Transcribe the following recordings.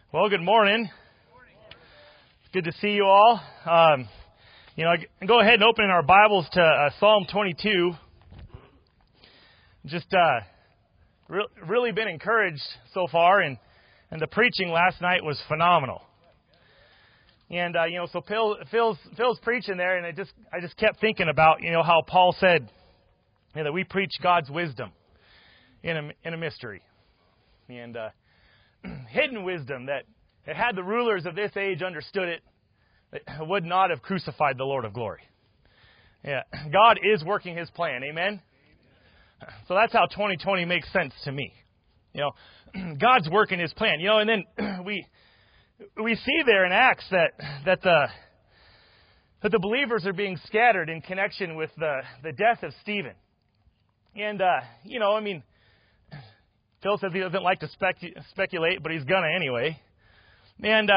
Well, good morning. Good to see you all. Go ahead and open our Bibles to Psalm 22. Just really been encouraged so far, and the preaching last night was phenomenal. And so Phil's preaching there, and I just kept thinking about how Paul said that we preach God's wisdom in a mystery, and hidden wisdom that had the rulers of this age understood it, they would not have crucified the Lord of glory. Yeah, God is working His plan. Amen. So that's how 2020 makes sense to me. God's working His plan. And then we see there in Acts that the believers are being scattered in connection with the death of Stephen. And Phil says he doesn't like to speculate, but he's gonna anyway. And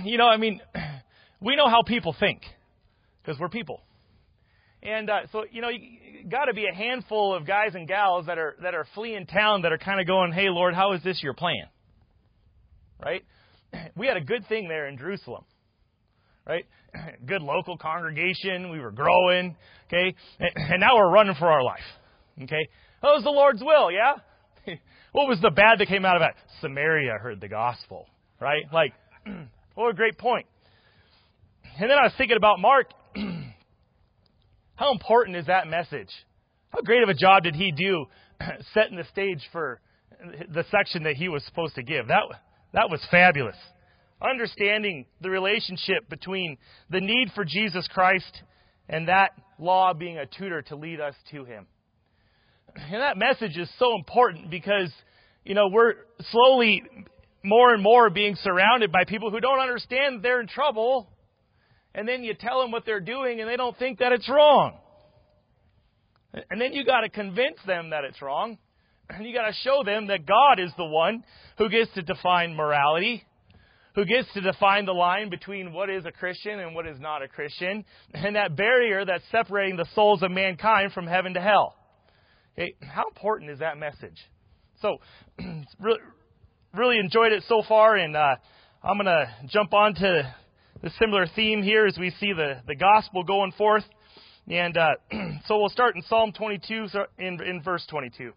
we know how people think because we're people. And so you got to be a handful of guys and gals that are fleeing town that are kind of going, "Hey Lord, how is this your plan?" Right? We had a good thing there in Jerusalem, right? Good local congregation. We were growing, okay, and now we're running for our life, okay. That was the Lord's will, yeah. What was the bad that came out of that? Samaria heard the gospel, right? Like, what a great point. And then I was thinking about Mark. How important is that message? How great of a job did he do setting the stage for the section that he was supposed to give? That was fabulous. Understanding the relationship between the need for Jesus Christ and that law being a tutor to lead us to Him. And that message is so important because, we're slowly more and more being surrounded by people who don't understand that they're in trouble. And then you tell them what they're doing and they don't think that it's wrong. And then you got to convince them that it's wrong. And you got to show them that God is the one who gets to define morality, who gets to define the line between what is a Christian and what is not a Christian, and that barrier that's separating the souls of mankind from heaven to hell. Okay, how important is that message? So, really enjoyed it so far, and I'm going to jump on to the similar theme here as we see the gospel going forth. And so we'll start in Psalm 22, in verse 22.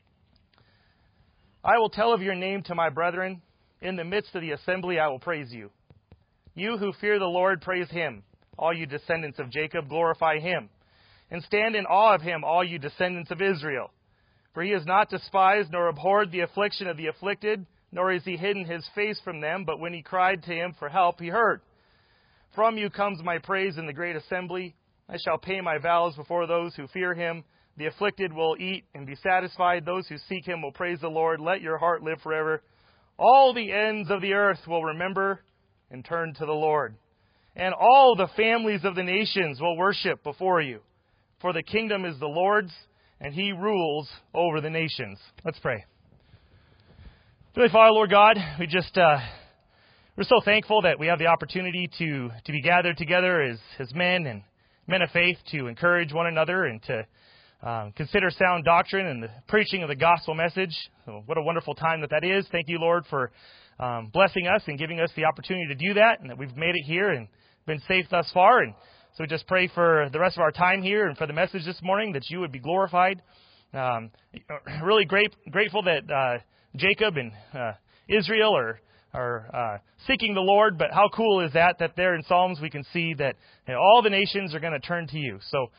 I will tell of your name to my brethren. In the midst of the assembly I will praise you. You who fear the Lord, praise Him. All you descendants of Jacob, glorify Him. And stand in awe of Him, all you descendants of Israel. For He has not despised nor abhorred the affliction of the afflicted, nor has He hidden His face from them, but when he cried to Him for help, He heard. From you comes my praise in the great assembly. I shall pay my vows before those who fear Him. The afflicted will eat and be satisfied. Those who seek Him will praise the Lord. Let your heart live forever. All the ends of the earth will remember and turn to the Lord. And all the families of the nations will worship before you. For the kingdom is the Lord's, and He rules over the nations. Let's pray. Heavenly Father, Lord God, we're so thankful that we have the opportunity to be gathered together as men and men of faith to encourage one another and to consider sound doctrine and the preaching of the gospel message. So what a wonderful time that is. Thank you, Lord, for blessing us and giving us the opportunity to do that, and that we've made it here and been safe thus far. And so we just pray for the rest of our time here and for the message this morning that you would be glorified. Really grateful that Jacob and Israel are seeking the Lord, but how cool is that there in Psalms we can see that all the nations are going to turn to you. So,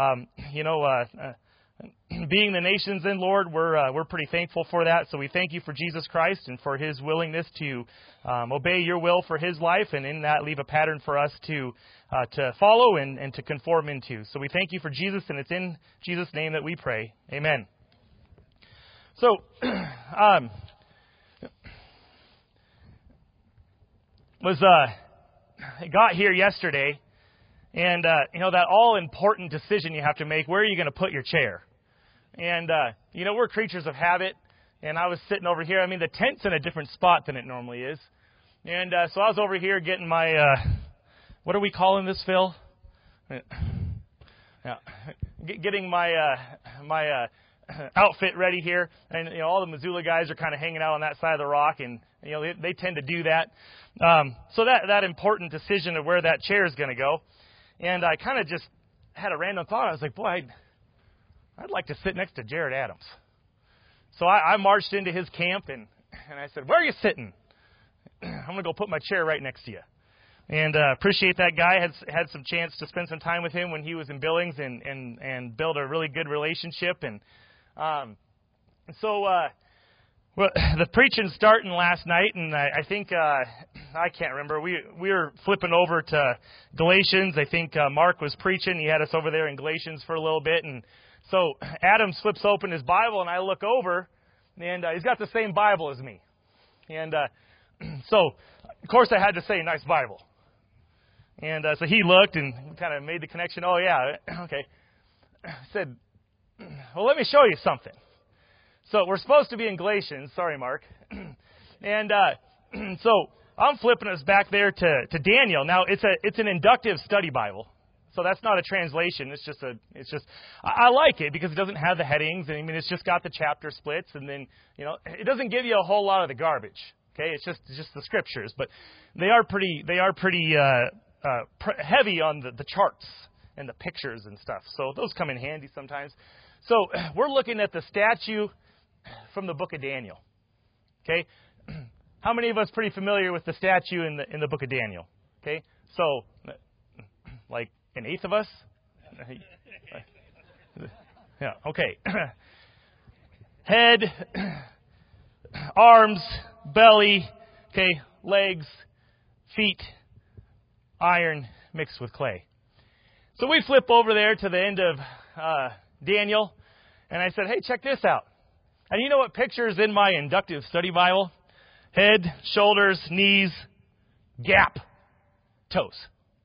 being the nations in Lord, we're pretty thankful for that. So we thank you for Jesus Christ and for His willingness to obey your will for His life, and in that leave a pattern for us to follow and to conform into. So we thank you for Jesus, and it's in Jesus' name that we pray. Amen. So, I got here yesterday, and that all important decision you have to make. Where are you going to put your chair? And we're creatures of habit. And I was sitting over here. I mean, the tent's in a different spot than it normally is. And so I was over here getting my what are we calling this, Phil? Yeah, getting my outfit ready here. And, all the Missoula guys are kind of hanging out on that side of the rock, and, they tend to do that. So that important decision of where that chair is going to go. And I kind of just had a random thought. I was like, boy, I'd like to sit next to Jared Adams. So I marched into his camp, and I said, where are you sitting? I'm going to go put my chair right next to you. And appreciate that guy. Had some chance to spend some time with him when he was in Billings and build a really good relationship. And so the preaching starting last night, and I think I can't remember. We were flipping over to Galatians. I think Mark was preaching. He had us over there in Galatians for a little bit, and so Adam flips open his Bible, and I look over, and he's got the same Bible as me. And so, of course, I had to say, nice Bible. And so he looked and kind of made the connection. Oh, yeah, okay. I said, well, let me show you something. So we're supposed to be in Galatians. Sorry, Mark. And so I'm flipping us back there to Daniel. Now, it's an inductive study Bible. So that's not a translation. It's just I like it because it doesn't have the headings. And I mean, it's just got the chapter splits. And then, it doesn't give you a whole lot of the garbage. Okay, it's just the scriptures. But they are pretty heavy on the charts and the pictures and stuff. So those come in handy sometimes. So we're looking at the statue from the book of Daniel. Okay, how many of us pretty familiar with the statue in the book of Daniel? Okay, so like an eighth of us. Yeah. Okay. Head, arms, belly. Okay, legs, feet. Iron mixed with clay. So we flip over there to the end of Daniel, and I said, hey, check this out. And you know what picture is in my inductive study Bible? Head, shoulders, knees, gap, toes.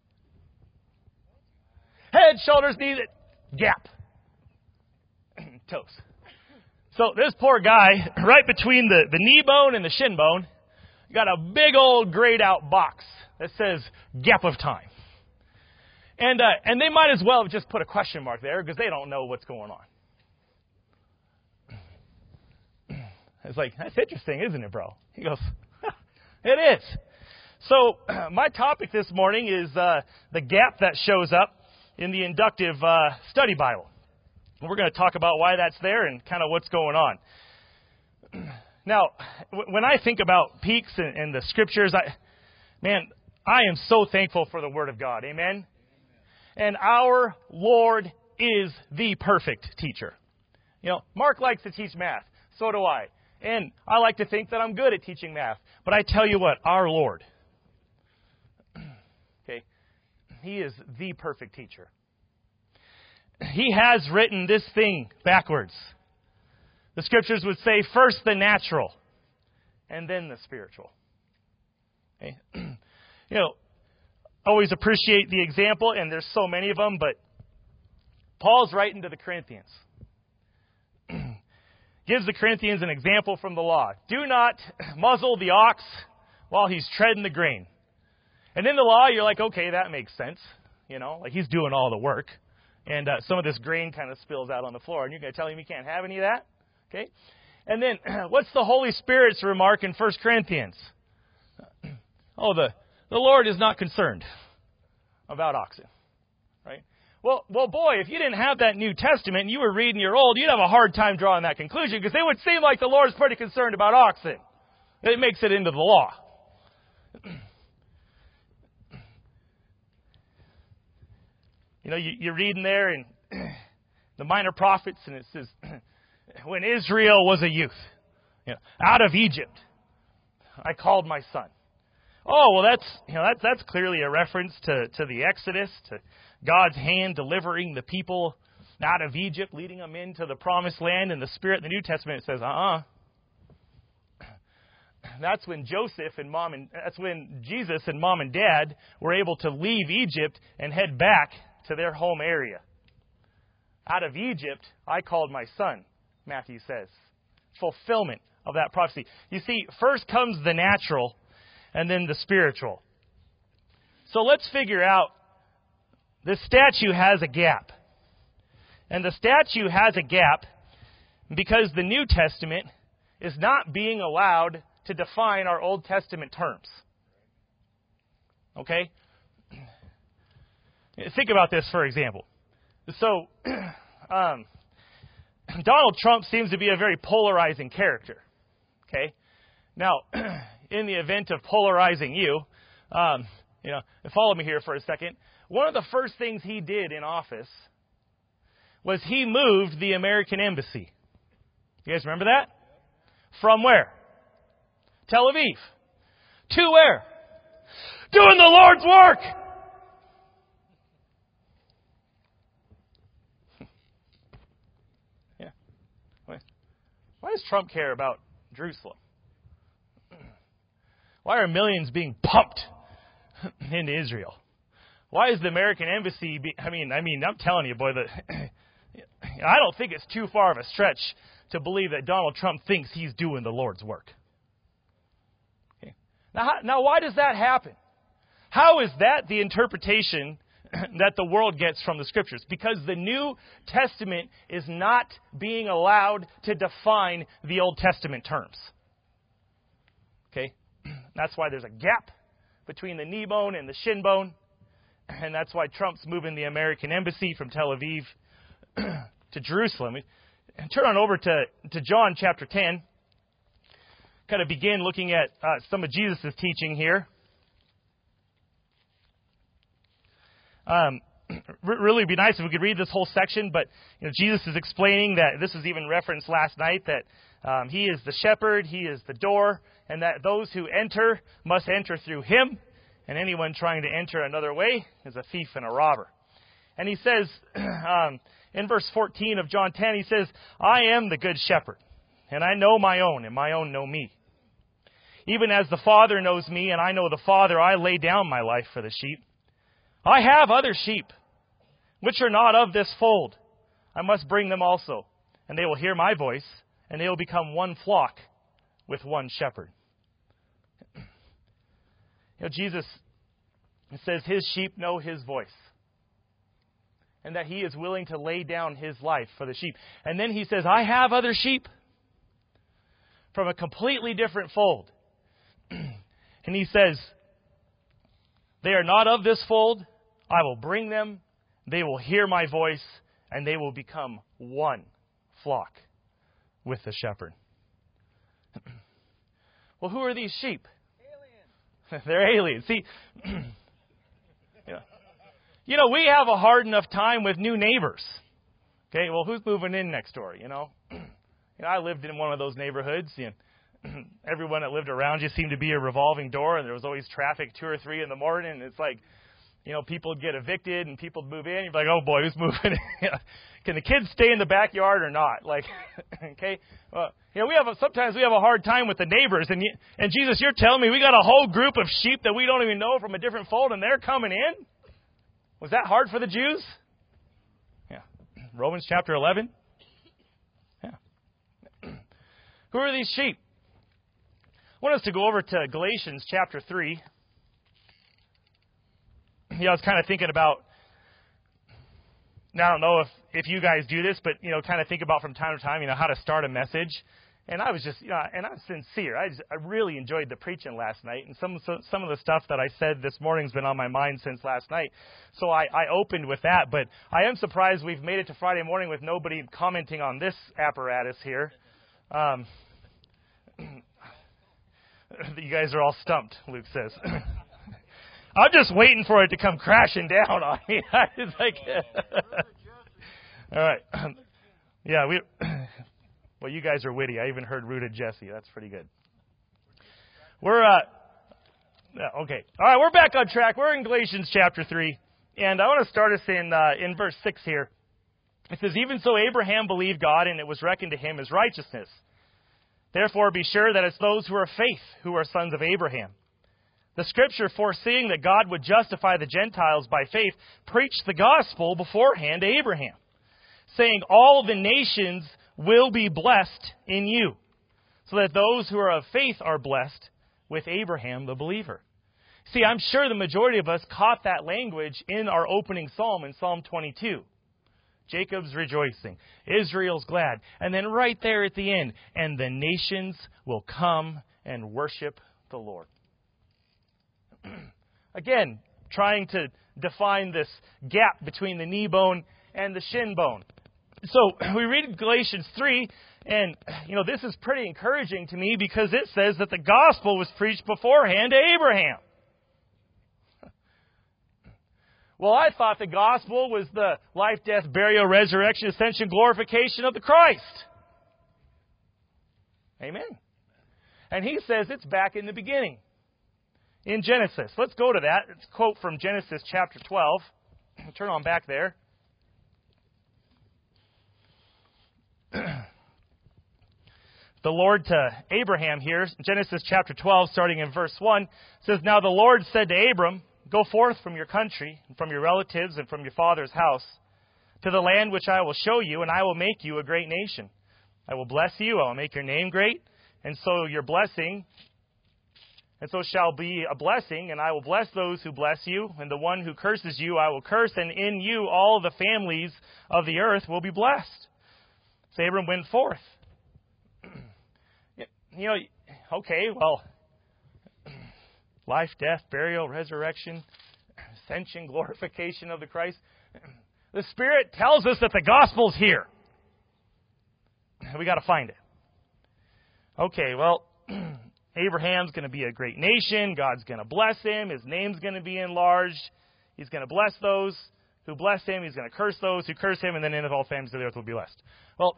Head, shoulders, knees, gap, toes. So this poor guy, right between the knee bone and the shin bone, got a big old grayed out box that says gap of time. And they might as well have just put a question mark there because they don't know what's going on. It's like, that's interesting, isn't it, bro? He goes, it is. So my topic this morning is the gap that shows up in the inductive study Bible. And we're going to talk about why that's there and kind of what's going on. Now, when I think about peaks and the scriptures, I am so thankful for the Word of God. Amen? And our Lord is the perfect teacher. Mark likes to teach math. So do I. And I like to think that I'm good at teaching math. But I tell you what, our Lord, okay, He is the perfect teacher. He has written this thing backwards. The scriptures would say first the natural and then the spiritual. Okay? Always appreciate the example, and there's so many of them, but Paul's writing to the Corinthians. Gives the Corinthians an example from the law. Do not muzzle the ox while he's treading the grain. And in the law, you're like, okay, that makes sense. Like he's doing all the work. And some of this grain kind of spills out on the floor. And you're going to tell him he can't have any of that? Okay? And then, what's the Holy Spirit's remark in 1 Corinthians? Oh, the Lord is not concerned about oxen. Right? Well, boy, if you didn't have that New Testament and you were reading your Old, you'd have a hard time drawing that conclusion because it would seem like the Lord's pretty concerned about oxen. It makes it into the law. You're reading there in the Minor Prophets, and it says, when Israel was a youth, out of Egypt, I called my son. Oh, well, that's clearly a reference to the Exodus, to God's hand delivering the people out of Egypt, leading them into the promised land. And the Spirit in the New Testament says, That's when that's when Jesus and mom and dad were able to leave Egypt and head back to their home area. Out of Egypt, I called my son, Matthew says. Fulfillment of that prophecy. You see, first comes the natural and then the spiritual. So let's figure out, this statue has a gap. And the statue has a gap because the New Testament is not being allowed to define our Old Testament terms. Okay? Think about this, for example. So, Donald Trump seems to be a very polarizing character. Okay? Now, in the event of polarizing you, follow me here for a second. One of the first things he did in office was he moved the American embassy. You guys remember that? From where? Tel Aviv. To where? Doing the Lord's work. Yeah. Why does Trump care about Jerusalem? Why are millions being pumped into Israel? Why is the American embassy? I'm telling you, boy, I don't think it's too far of a stretch to believe that Donald Trump thinks he's doing the Lord's work. Okay. Now, why does that happen? How is that the interpretation that the world gets from the Scriptures? Because the New Testament is not being allowed to define the Old Testament terms. Okay? That's why there's a gap between the knee bone and the shin bone. And that's why Trump's moving the American embassy from Tel Aviv to Jerusalem. Turn on over to John chapter 10. Kind of begin looking at some of Jesus' teaching here. Really would be nice if we could read this whole section, but Jesus is explaining that this was even referenced last night, that He is the shepherd, He is the door, and that those who enter must enter through Him, and anyone trying to enter another way is a thief and a robber. And He says, in verse 14 of John 10, He says, I am the good shepherd, and I know my own, and my own know me. Even as the Father knows me, and I know the Father, I lay down my life for the sheep. I have other sheep, which are not of this fold. I must bring them also, and they will hear my voice, and they will become one flock with one shepherd. Jesus says His sheep know His voice, and that He is willing to lay down His life for the sheep. And then He says, I have other sheep from a completely different fold. And He says, they are not of this fold. I will bring them. They will hear my voice, and they will become one flock with the shepherd. Well, who are these sheep? Aliens. They're aliens. See, we have a hard enough time with new neighbors. Okay, well, who's moving in next door? I lived in one of those neighborhoods. Everyone that lived around you seemed to be a revolving door, and there was always traffic 2 or 3 in the morning. And it's like, people would get evicted and people would move in. You'd be like, oh boy, who's moving in? Can the kids stay in the backyard or not? Okay. Sometimes we have a hard time with the neighbors. And Jesus, you're telling me we got a whole group of sheep that we don't even know from a different fold, and they're coming in? Was that hard for the Jews? Yeah. Romans chapter 11. Yeah. Who are these sheep? I want us to go over to Galatians chapter 3. I was kind of thinking about, I don't know if you guys do this, but, kind of think about from time to time, how to start a message. And I was just, and I'm sincere. I really enjoyed the preaching last night. And some of the stuff that I said this morning's been on my mind since last night. So I opened with that. But I am surprised we've made it to Friday morning with nobody commenting on this apparatus here. You guys are all stumped, Luke says. I'm just waiting for it to come crashing down on me. It's like, all right. Yeah, well, you guys are witty. I even heard Rooted Jesse. That's pretty good. We're, okay. All right, we're back on track. We're in Galatians chapter 3. And I want to start us in verse 6 here. It says, even so Abraham believed God, and it was reckoned to him as righteousness. Therefore be sure that it's those who are of faith who are sons of Abraham. The Scripture, foreseeing that God would justify the Gentiles by faith, preached the gospel beforehand to Abraham, saying, all the nations will be blessed in you, so that those who are of faith are blessed with Abraham the believer. See, I'm sure the majority of us caught that language in our opening psalm in Psalm 22. Jacob's rejoicing. Israel's glad. And then right there at the end, and the nations will come and worship the Lord. Again, trying to define this gap between the knee bone and the shin bone. So we read Galatians 3, and this is pretty encouraging to me because it says that the gospel was preached beforehand to Abraham. Well, I thought the gospel was the life, death, burial, resurrection, ascension, glorification of the Christ. Amen. And he says it's back in the beginning, in Genesis. Let's go to that. It's a quote from Genesis chapter 12. Turn on back there. The Lord to Abraham here, Genesis chapter 12, starting in verse 1, says, "Now the Lord said to Abram, Go forth from your country, and from your relatives, and from your father's house, to the land which I will show you, and I will make you a great nation. I will bless you, I will make your name great, and so your blessing, and so shall be a blessing, and I will bless those who bless you, and the one who curses you I will curse, and in you all the families of the earth will be blessed." So Abram went forth. Okay, well, life, death, burial, resurrection, ascension, glorification of the Christ. The Spirit tells us that the gospel's here. We got to find it. Okay, well, Abraham's going to be a great nation. God's going to bless him. His name's going to be enlarged. He's going to bless those who bless him. He's going to curse those who curse him, and then in all families of the earth will be blessed. Well,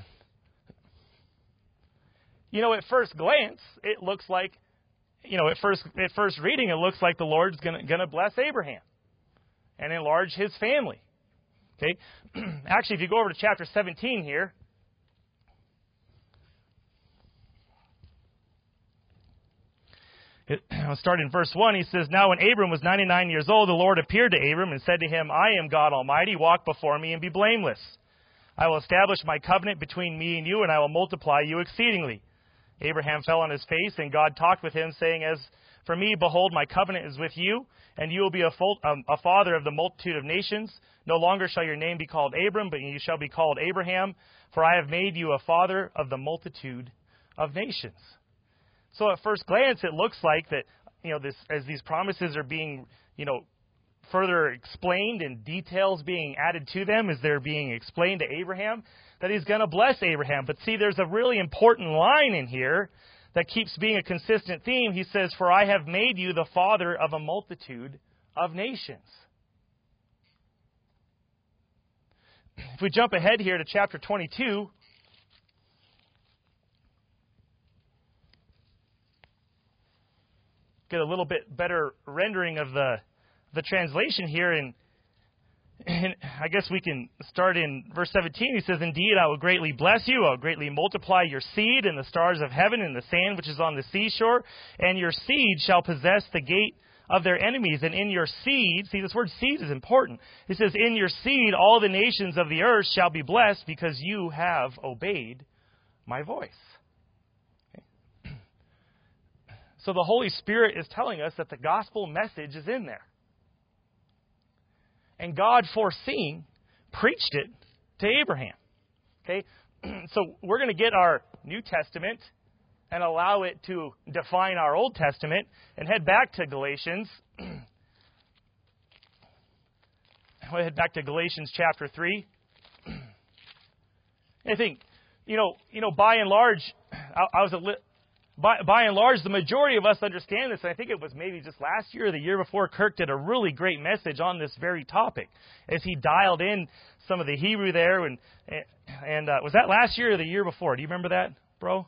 at first glance, it looks like, at first reading, it looks like the Lord's going to bless Abraham and enlarge his family. Okay? Actually, if you go over to chapter 17 here, I'll start in verse 1. He says, "Now when Abram was 99 years old, the Lord appeared to Abram and said to him, I am God Almighty. Walk before me and be blameless. I will establish my covenant between me and you, and I will multiply you exceedingly." Abraham fell on his face, and God talked with him, saying, "As for me, behold, my covenant is with you, and you will be a father of the multitude of nations. No longer shall your name be called Abram, but you shall be called Abraham, for I have made you a father of the multitude of nations." So at first glance, it looks like that, as these promises are being, further explained and details being added to them as they're being explained to Abraham, that he's going to bless Abraham. But see, there's a really important line in here that keeps being a consistent theme. He says, "For I have made you the father of a multitude of nations." If we jump ahead here to chapter 22, get a little bit better rendering of the translation here, and I guess we can start in verse 17. He says, "Indeed, I will greatly bless you. I will greatly multiply your seed in the stars of heaven and the sand which is on the seashore. And your seed shall possess the gate of their enemies. And in your seed," see, this word seed is important. He says, "In your seed all the nations of the earth shall be blessed because you have obeyed my voice." Okay. So the Holy Spirit is telling us that the gospel message is in there. And God, foreseeing, preached it to Abraham. Okay, so we're going to get our New Testament and allow it to define our Old Testament and head back to Galatians. We'll head back to Galatians chapter 3. I think, by and large, By and large, the majority of us understand this, and I think it was maybe just last year or the year before, Kirk did a really great message on this very topic as he dialed in some of the Hebrew there. And was that last year or the year before? Do you remember that, bro?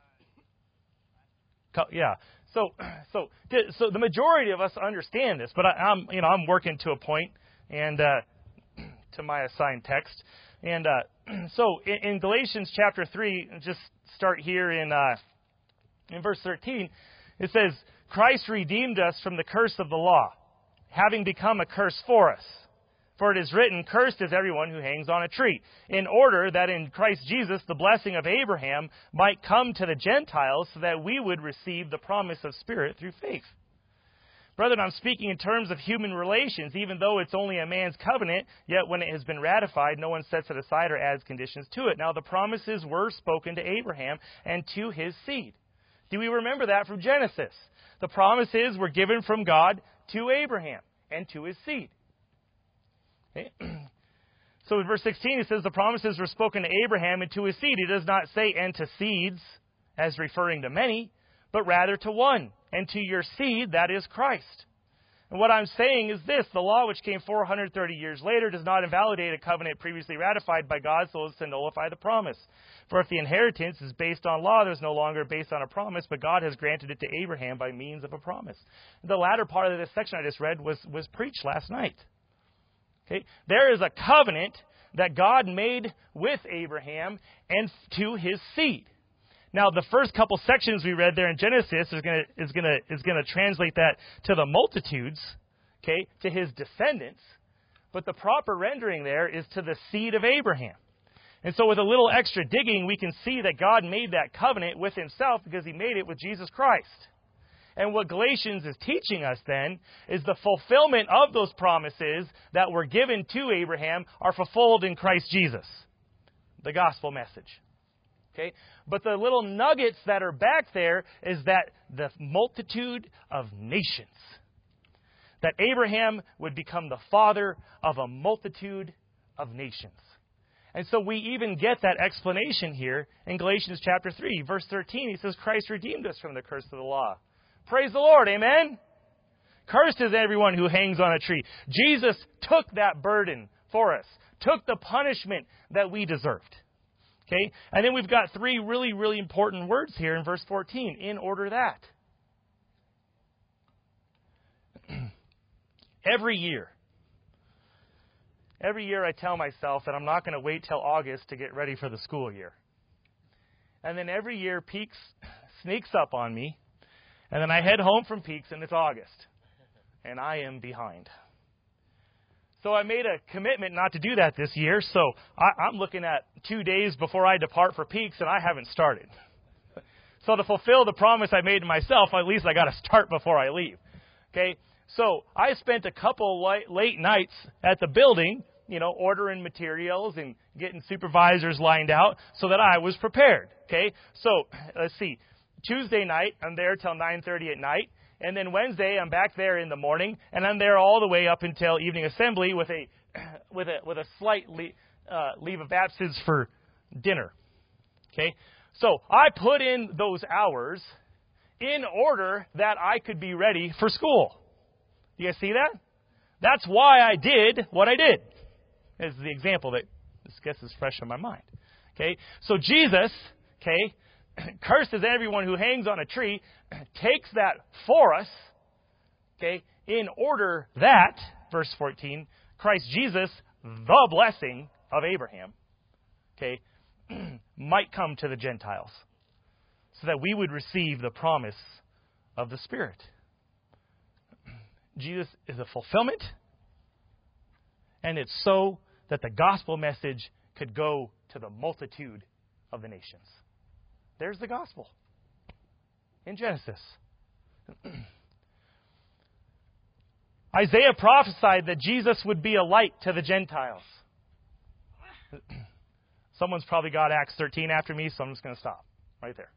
Yeah. So the majority of us understand this, but I'm working to a point and to my assigned text. And so in Galatians chapter 3, just start here in verse 13, it says, "Christ redeemed us from the curse of the law, having become a curse for us. For it is written, Cursed is everyone who hangs on a tree, in order that in Christ Jesus the blessing of Abraham might come to the Gentiles, so that we would receive the promise of Spirit through faith." Brethren, I'm speaking in terms of human relations. Even though it's only a man's covenant, yet when it has been ratified, no one sets it aside or adds conditions to it. Now, the promises were spoken to Abraham and to his seed. Do we remember that from Genesis? The promises were given from God to Abraham and to his seed. Okay. So in verse 16, it says the promises were spoken to Abraham and to his seed. It does not say, and to seeds, as referring to many, but rather to one, and to your seed, that is Christ. And what I'm saying is this: the law, which came 430 years later, does not invalidate a covenant previously ratified by God so as to nullify the promise. For if the inheritance is based on law, there's no longer based on a promise, but God has granted it to Abraham by means of a promise. The latter part of this section I just read was preached last night. Okay? There is a covenant that God made with Abraham and to his seed. Now, the first couple sections we read there in Genesis is going to translate that to the multitudes, okay, to his descendants. But the proper rendering there is to the seed of Abraham. And so with a little extra digging, we can see that God made that covenant with himself because he made it with Jesus Christ. And what Galatians is teaching us then is the fulfillment of those promises that were given to Abraham are fulfilled in Christ Jesus, the gospel message. Okay? But the little nuggets that are back there is that the multitude of nations. That Abraham would become the father of a multitude of nations. And so we even get that explanation here in Galatians chapter 3, verse 13. He says, Christ redeemed us from the curse of the law. Praise the Lord, amen? Cursed is everyone who hangs on a tree. Jesus took that burden for us, took the punishment that we deserved. Okay? And then we've got three really, really important words here in verse 14. In order that. Every year I tell myself that I'm not going to wait till August to get ready for the school year. And then every year Peaks sneaks up on me. And then I head home from Peaks and it's August. And I am behind. So I made a commitment not to do that this year, so I'm looking at 2 days before I depart for Peaks, and I haven't started. So to fulfill the promise I made to myself, at least I got to start before I leave. Okay? So I spent a couple late nights at the building, ordering materials and getting supervisors lined out so that I was prepared. Okay? So let's see. Tuesday night, I'm there till 9:30 at night. And then Wednesday, I'm back there in the morning, and I'm there all the way up until evening assembly with a slight leave of absence for dinner. Okay, so I put in those hours in order that I could be ready for school. You guys see that? That's why I did what I did. Is the example that this gets is fresh in my mind. Okay, so Jesus, cursed is everyone who hangs on a tree, takes that for us, in order that, verse 14, Christ Jesus, the blessing of Abraham, might come to the Gentiles, so that we would receive the promise of the Spirit. Jesus is a fulfillment, and it's so that the gospel message could go to the multitude of the nations. There's the gospel in Genesis. Isaiah prophesied that Jesus would be a light to the Gentiles. Someone's probably got Acts 13 after me, so I'm just going to stop right there.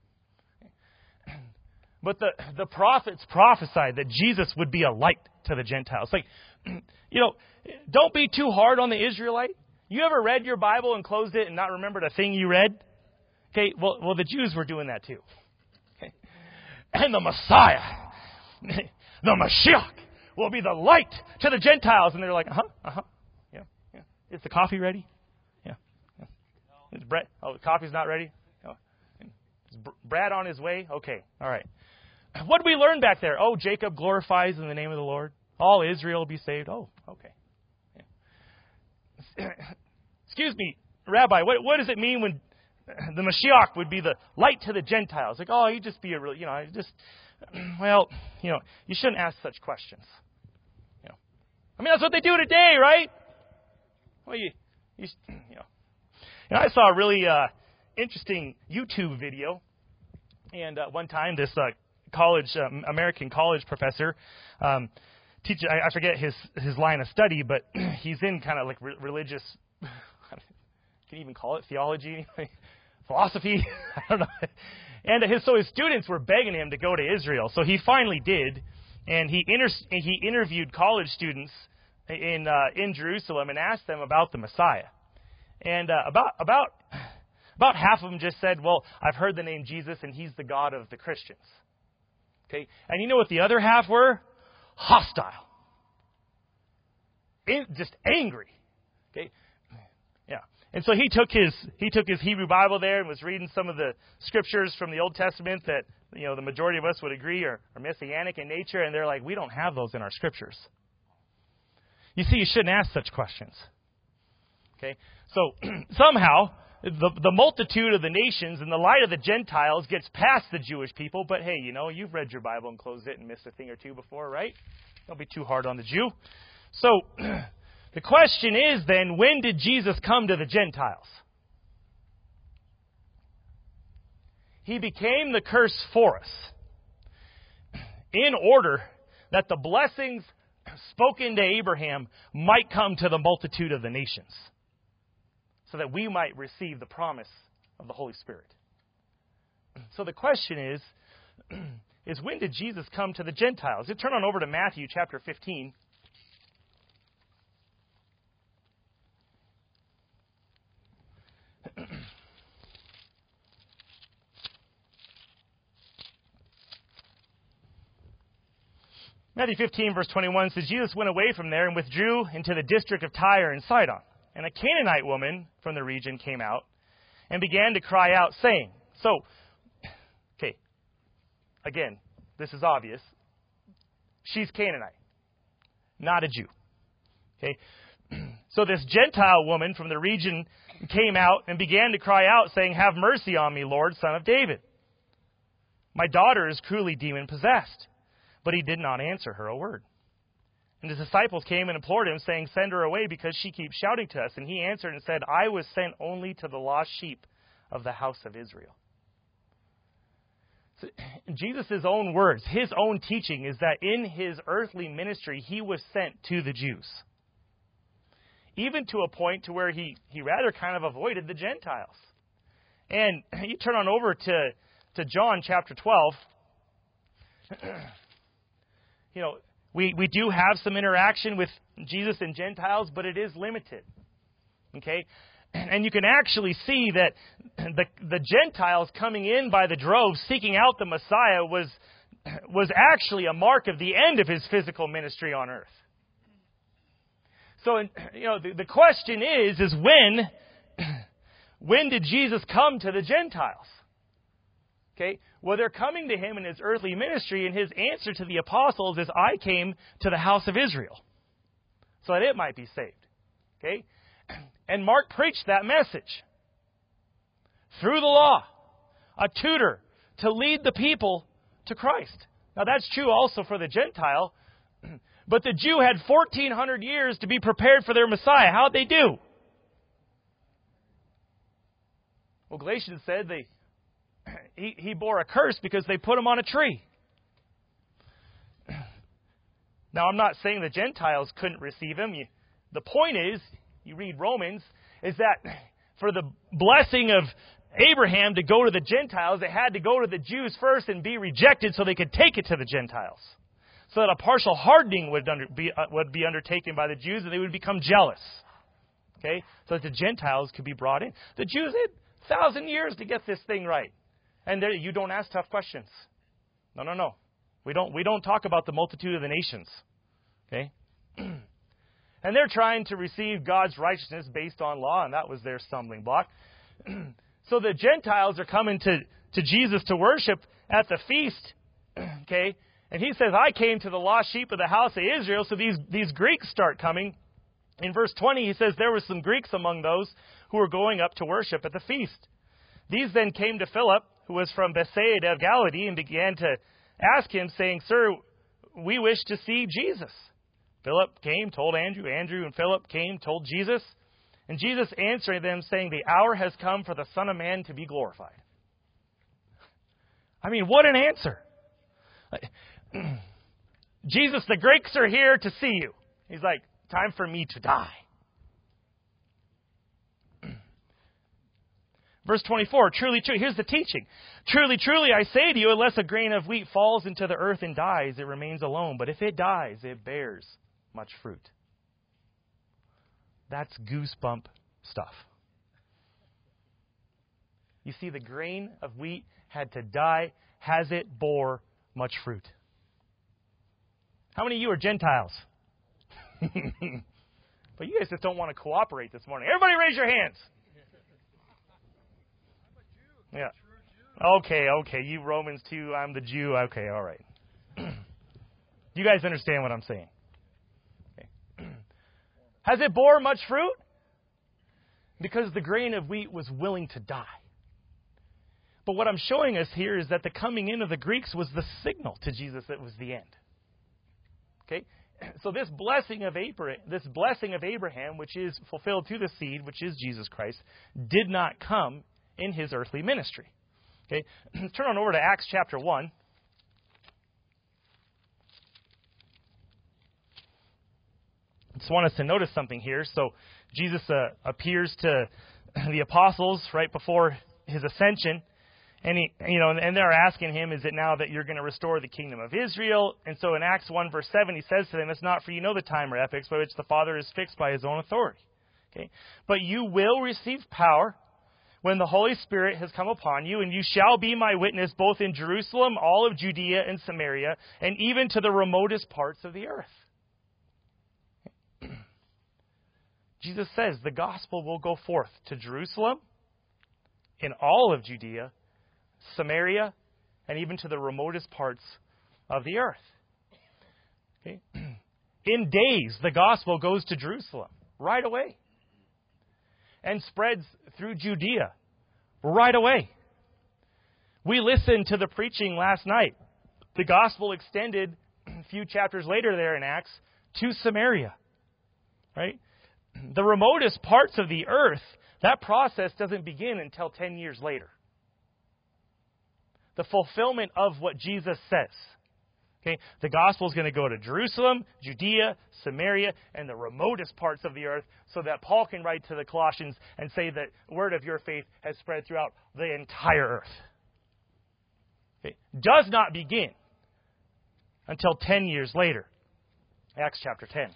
But the prophets prophesied that Jesus would be a light to the Gentiles. Don't be too hard on the Israelite. You ever read your Bible and closed it and not remembered a thing you read? Okay, well, the Jews were doing that too. Okay. And the Messiah, the Mashiach, will be the light to the Gentiles. And they're like, yeah. Is the coffee ready? Yeah. Is Brett? Oh, the coffee's not ready? Oh. Is Brad on his way? Okay, all right. What did we learn back there? Oh, Jacob glorifies in the name of the Lord. All Israel will be saved. Oh, okay. Yeah. Excuse me, Rabbi, what does it mean when the Mashiach would be the light to the Gentiles? Like, he'd just be a real, you shouldn't ask such questions. That's what they do today, right? Well, I saw a really interesting YouTube video, and one time this American college professor. I forget his line of study, but he's in kind of like religious, can you even call it theology, philosophy? I don't know. And so his students were begging him to go to Israel, so he finally did, and he interviewed college students in Jerusalem and asked them about the Messiah. And about half of them just said, "Well, I've heard the name Jesus, and he's the God of the Christians." Okay, and you know what the other half were? Hostile, just angry. Okay, yeah. And so he took his Hebrew Bible there and was reading some of the scriptures from the Old Testament that the majority of us would agree are messianic in nature, and they're like, we don't have those in our scriptures. You see, you shouldn't ask such questions. Okay, so somehow the multitude of the nations and the light of the Gentiles gets past the Jewish people. But hey, you've read your Bible and closed it and missed a thing or two before, right? Don't be too hard on the Jew. So the question is then, when did Jesus come to the Gentiles? He became the curse for us in order that the blessings spoken to Abraham might come to the multitude of the nations, so that we might receive the promise of the Holy Spirit. So the question is when did Jesus come to the Gentiles? You turn on over to Matthew chapter 15. Matthew 15, verse 21 says, Jesus went away from there and withdrew into the district of Tyre and Sidon. And a Canaanite woman from the region came out and began to cry out, saying, so, okay, again, this is obvious. She's Canaanite, not a Jew. Okay, so this Gentile woman from the region came out and began to cry out, saying, have mercy on me, Lord, Son of David. My daughter is cruelly demon-possessed. But he did not answer her a word. And his disciples came and implored him, saying, send her away, because she keeps shouting to us. And he answered and said, I was sent only to the lost sheep of the house of Israel. So, Jesus' own words, his own teaching, is that in his earthly ministry, he was sent to the Jews. Even to a point to where he rather kind of avoided the Gentiles. And you turn on over to John chapter 12. We do have some interaction with Jesus and Gentiles, but it is limited. Okay? And you can actually see that the Gentiles coming in by the droves, seeking out the Messiah, was actually a mark of the end of his physical ministry on earth. So, the question is when did Jesus come to the Gentiles? Okay? Well, they're coming to him in his earthly ministry, and his answer to the apostles is, I came to the house of Israel, so that it might be saved. Okay? And Mark preached that message. Through the law, a tutor to lead the people to Christ. Now, that's true also for the Gentile, but the Jew had 1,400 years to be prepared for their Messiah. How'd they do? Well, Galatians said he bore a curse because they put him on a tree. Now, I'm not saying the Gentiles couldn't receive him. The point is, you read Romans, is that for the blessing of Abraham to go to the Gentiles, it had to go to the Jews first and be rejected so they could take it to the Gentiles. So that a partial hardening would be undertaken by the Jews, and they would become jealous. Okay? So that the Gentiles could be brought in. The Jews had 1,000 years to get this thing right. And there, you don't ask tough questions. No. We don't talk about the multitude of the nations. Okay? And they're trying to receive God's righteousness based on law, and that was their stumbling block. So the Gentiles are coming to Jesus to worship at the feast. Okay? And he says, I came to the lost sheep of the house of Israel. So these Greeks start coming. In verse 20, he says, there were some Greeks among those who were going up to worship at the feast. These then came to Philip, who was from Bethsaida of Galilee, and began to ask him, saying, Sir, we wish to see Jesus. Philip came, told Andrew. Andrew and Philip came, told Jesus. And Jesus answering them, saying, the hour has come for the Son of Man to be glorified. I mean, what an answer. Jesus, the Greeks are here to see you. He's like, time for me to die. Verse 24, truly, here's the teaching. Truly, truly, I say to you, unless a grain of wheat falls into the earth and dies, it remains alone. But if it dies, it bears much fruit. That's goosebump stuff. You see, the grain of wheat had to die. Has it bore much fruit? How many of you are Gentiles? But you guys just don't want to cooperate this morning. Everybody raise your hands. Yeah. Okay. You Romans too. I'm the Jew. Okay, all right. You guys understand what I'm saying? Okay. Has it bore much fruit? Because the grain of wheat was willing to die. But what I'm showing us here is that the coming in of the Greeks was the signal to Jesus that was the end. Okay? So this blessing of Abraham, which is fulfilled to the seed, which is Jesus Christ, did not come in his earthly ministry. Okay? Turn on over to Acts chapter 1. I just want us to notice something here. So Jesus appears to the apostles right before his ascension, and and they're asking him, "Is it now that you're going to restore the kingdom of Israel?" And so in Acts 1 verse 7, he says to them, "It's not for you know the time or epochs by which the Father is fixed by his own authority. Okay, but you will receive power when the Holy Spirit has come upon you, and you shall be my witness both in Jerusalem, all of Judea and Samaria, and even to the remotest parts of the earth." Jesus says the gospel will go forth to Jerusalem, in all of Judea, Samaria, and even to the remotest parts of the earth. Okay? In days, the gospel goes to Jerusalem right away and spreads through Judea right away. We listened to the preaching last night. The gospel extended a few chapters later there in Acts to Samaria. Right? The remotest parts of the earth, that process doesn't begin until 10 years later. The fulfillment of what Jesus says. Okay? The gospel is going to go to Jerusalem, Judea, Samaria, and the remotest parts of the earth, so that Paul can write to the Colossians and say that word of your faith has spread throughout the entire earth. Okay? Does not begin until 10 years later. Acts chapter 10.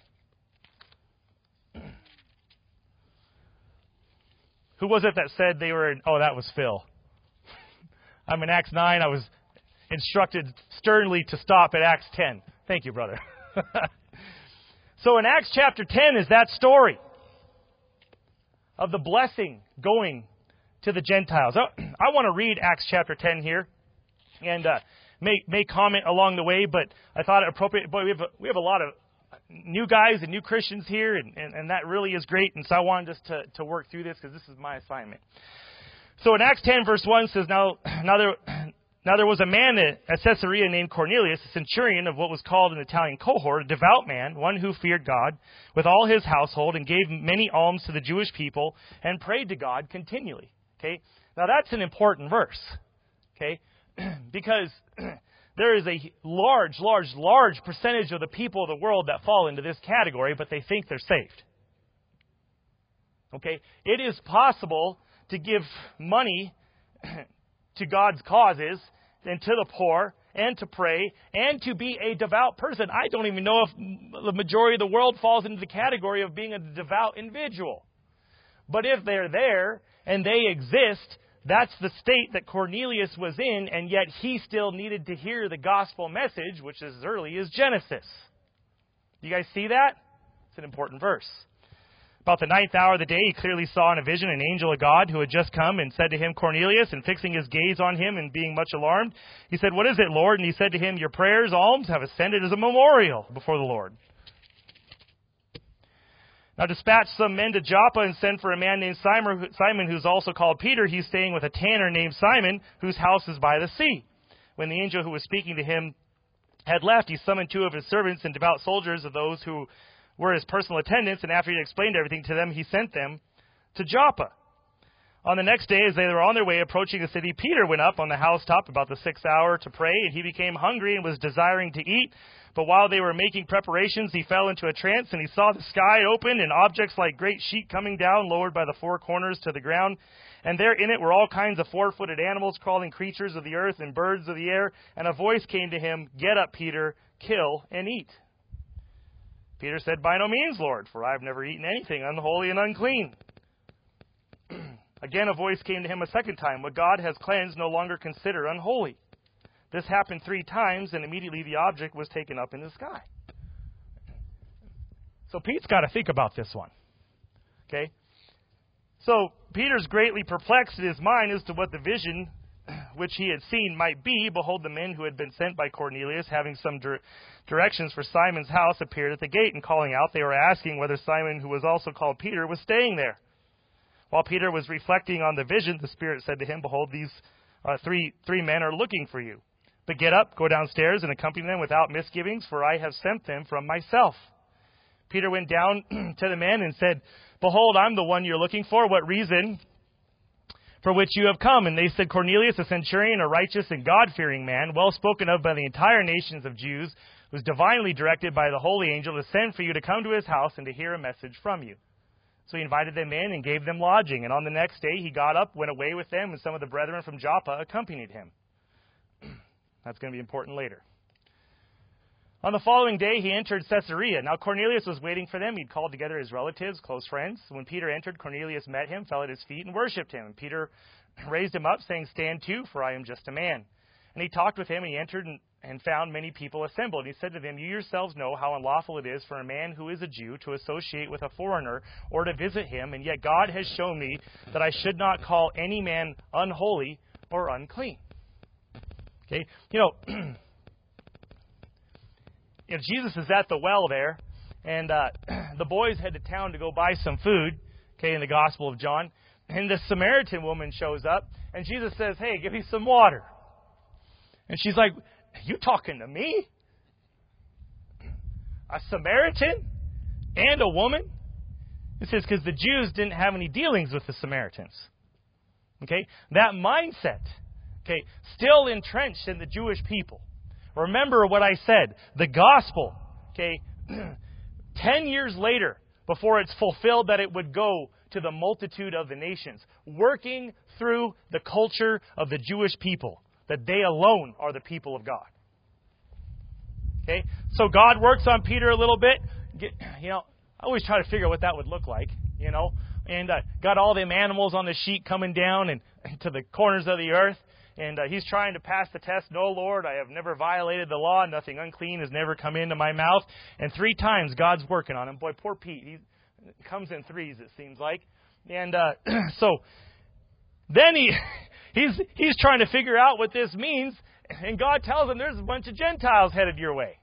Who was it that said they were in... Oh, that was Phil. I'm in Acts 9. I was instructed sternly to stop at Acts 10. Thank you, brother. So in Acts chapter 10 is that story of the blessing going to the Gentiles. I want to read Acts chapter 10 here and may comment along the way, but I thought it appropriate. Boy, we have a lot of new guys and new Christians here, and that really is great. And so I wanted us to work through this because this is my assignment. So in Acts 10 verse 1 says, Now there was a man at Caesarea named Cornelius, a centurion of what was called an Italian cohort, a devout man, one who feared God with all his household and gave many alms to the Jewish people and prayed to God continually. Okay, now that's an important verse. Okay, because there is a large percentage of the people of the world that fall into this category, but they think they're saved. Okay, it is possible to give money to God's causes and to the poor and to pray and to be a devout person. I don't even know if the majority of the world falls into the category of being a devout individual. But if they're there and they exist, that's the state that Cornelius was in, and yet he still needed to hear the gospel message, which is as early as Genesis. You guys see that? It's an important verse. About the 9th hour of the day, he clearly saw in a vision an angel of God who had just come and said to him, Cornelius, and fixing his gaze on him and being much alarmed, he said, What is it, Lord? And he said to him, Your prayers, alms, have ascended as a memorial before the Lord. Now dispatch some men to Joppa and send for a man named Simon, who's also called Peter. He's staying with a tanner named Simon, whose house is by the sea. When the angel who was speaking to him had left, he summoned 2 of his servants and devout soldiers of those who were his personal attendants, and after he had explained everything to them, he sent them to Joppa. On the next day, as they were on their way approaching the city, Peter went up on the housetop about the 6th hour to pray, and he became hungry and was desiring to eat. But while they were making preparations, he fell into a trance, and he saw the sky open and objects like great sheet coming down, lowered by the 4 corners to the ground. And there in it were all kinds of 4-footed animals, crawling creatures of the earth and birds of the air. And a voice came to him, "Get up, Peter, kill and eat." Peter said, "By no means, Lord, for I have never eaten anything unholy and unclean." Again a voice came to him a second time, "What God has cleansed, no longer consider unholy." This happened 3 times, and immediately the object was taken up in the sky. So Pete's got to think about this one. Okay? So Peter's greatly perplexed in his mind as to what the vision which he had seen might be. Behold, the men who had been sent by Cornelius, having some directions for Simon's house, appeared at the gate, and calling out, they were asking whether Simon, who was also called Peter, was staying there. While Peter was reflecting on the vision, the Spirit said to him, "Behold, these three men are looking for you. But get up, go downstairs, and accompany them without misgivings, for I have sent them from myself." Peter went down to the men and said, "Behold, I'm the one you're looking for. What reason for which you have come?" And they said, "Cornelius, a centurion, a righteous and God-fearing man, well spoken of by the entire nations of Jews, was divinely directed by the holy angel to send for you to come to his house and to hear a message from you." So he invited them in and gave them lodging. And on the next day he got up, went away with them, and some of the brethren from Joppa accompanied him. That's going to be important later. On the following day he entered Caesarea. Now Cornelius was waiting for them. He'd called together his relatives, close friends. When Peter entered, Cornelius met him, fell at his feet, and worshipped him. And Peter raised him up, saying, "Stand too, for I am just a man." And he talked with him, and he entered and found many people assembled. And he said to them, "You yourselves know how unlawful it is for a man who is a Jew to associate with a foreigner or to visit him, and yet God has shown me that I should not call any man unholy or unclean." Okay, Jesus is at the well there, and the boys head to town to go buy some food, in the Gospel of John, and the Samaritan woman shows up, and Jesus says, "Hey, give me some water." And she's like, "You talking to me? A Samaritan and a woman?" It says because the Jews didn't have any dealings with the Samaritans. Okay, that mindset, still entrenched in the Jewish people. Remember what I said. The gospel, 10 years later, before it's fulfilled that it would go to the multitude of the nations, working through the culture of the Jewish people, that they alone are the people of God. Okay, so God works on Peter a little bit. I always try to figure out what that would look like, and got all them animals on the sheet coming down and to the corners of the earth. And he's trying to pass the test. "No, Lord, I have never violated the law. Nothing unclean has never come into my mouth." And 3 times God's working on him. Boy, poor Pete. He comes in threes, it seems like. And so then he's trying to figure out what this means. And God tells him there's a bunch of Gentiles headed your way.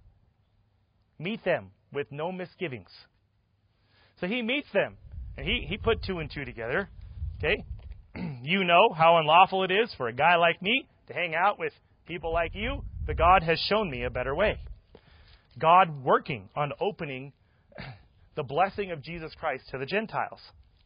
Meet them with no misgivings. So he meets them. And he put 2 and 2 together. Okay? You know how unlawful it is for a guy like me to hang out with people like you, but God has shown me a better way. God working on opening the blessing of Jesus Christ to the Gentiles.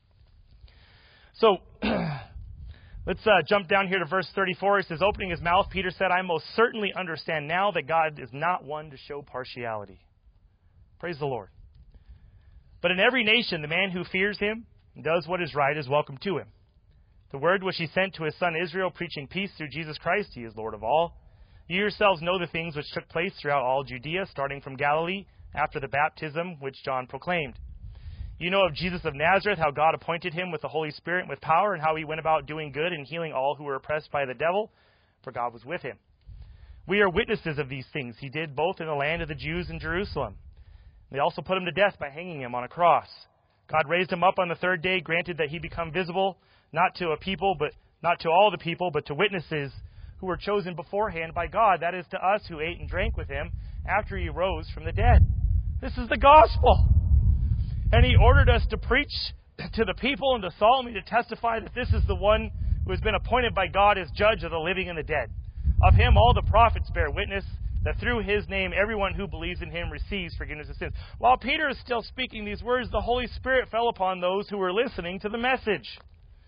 So, let's jump down here to verse 34. It says, "Opening his mouth, Peter said, I most certainly understand now that God is not one to show partiality." Praise the Lord. "But in every nation, the man who fears him and does what is right is welcome to him. The word which he sent to his son Israel, preaching peace through Jesus Christ, he is Lord of all. You yourselves know the things which took place throughout all Judea, starting from Galilee, after the baptism which John proclaimed. You know of Jesus of Nazareth, how God appointed him with the Holy Spirit and with power, and how he went about doing good and healing all who were oppressed by the devil, for God was with him. We are witnesses of these things he did both in the land of the Jews and Jerusalem. They also put him to death by hanging him on a cross. God raised him up on the 3rd day, granted that he become visible, not to a people, but not to all the people, but to witnesses who were chosen beforehand by God, that is, to us who ate and drank with him after he rose from the dead." This is the gospel. "And he ordered us to preach to the people and to solemnly to testify that this is the one who has been appointed by God as judge of the living and the dead. Of him all the prophets bear witness, that through his name everyone who believes in him receives forgiveness of sins." While Peter is still speaking these words, the Holy Spirit fell upon those who were listening to the message.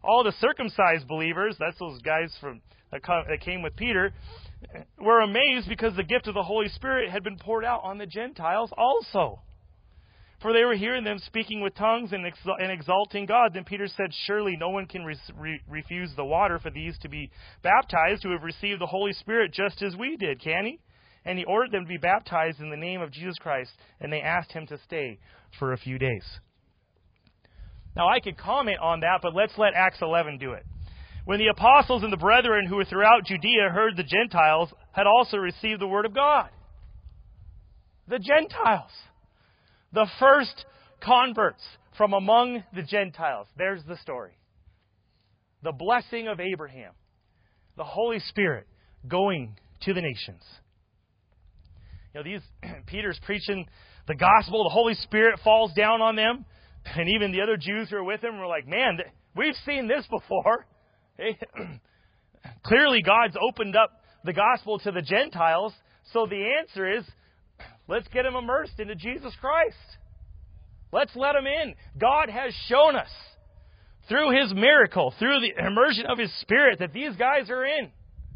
all the circumcised believers, that's those guys that came with Peter, were amazed because the gift of the Holy Spirit had been poured out on the Gentiles also. For they were hearing them speaking with tongues and exalting God. Then Peter said, surely no one can refuse the water for these to be baptized who have received the Holy Spirit just as we did, can he? And he ordered them to be baptized in the name of Jesus Christ, and they asked him to stay for a few days. Now I could comment on that, but let's let Acts 11 do it. When the apostles and the brethren who were throughout Judea heard the Gentiles had also received the word of God. The Gentiles. The first converts from among the Gentiles. There's the story. The blessing of Abraham. The Holy Spirit going to the nations. You know, Peter's preaching the gospel. The Holy Spirit falls down on them. And even the other Jews who are with him were like, man, we've seen this before. Clearly, God's opened up the gospel to the Gentiles. So the answer is, let's get them immersed into Jesus Christ. Let's let them in. God has shown us through His miracle, through the immersion of His Spirit, that these guys are in.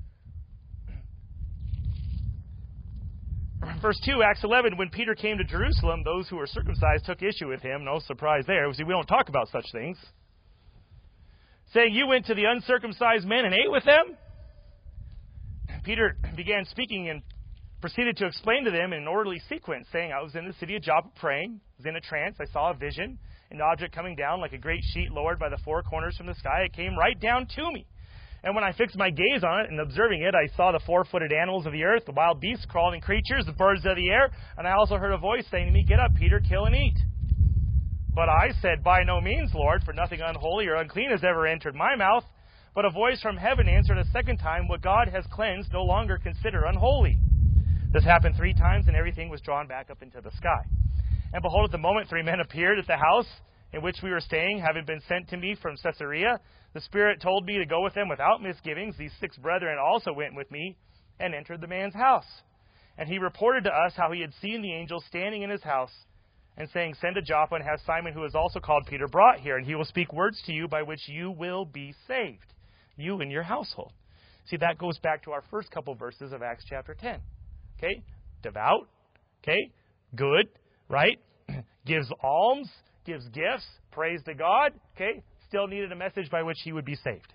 Verse 2, Acts 11, when Peter came to Jerusalem, those who were circumcised took issue with him. No surprise there. See, we don't talk about such things. Saying, you went to the uncircumcised men and ate with them? Peter began speaking and proceeded to explain to them in an orderly sequence, saying, I was in the city of Joppa praying, I was in a trance, I saw a vision, an object coming down like a great sheet lowered by the four corners from the sky. It came right down to me. And when I fixed my gaze on it and observing it, I saw the four-footed animals of the earth, the wild beasts, crawling creatures, the birds of the air, and I also heard a voice saying to me, get up, Peter, kill and eat. But I said, by no means, Lord, for nothing unholy or unclean has ever entered my mouth. But a voice from heaven answered a second time, what God has cleansed, no longer consider unholy. This happened 3 times, and everything was drawn back up into the sky. And behold, at the moment 3 men appeared at the house in which we were staying, having been sent to me from Caesarea. The Spirit told me to go with them without misgivings. These 6 brethren also went with me and entered the man's house. And he reported to us how he had seen the angel standing in his house and saying, send to Joppa and have Simon, who is also called Peter, brought here, and he will speak words to you by which you will be saved, you and your household. See, that goes back to our first couple verses of Acts chapter 10. Okay? Devout. Okay? Good. Right? Gives alms. Gives gifts. Praise to God. Okay? Still needed a message by which he would be saved.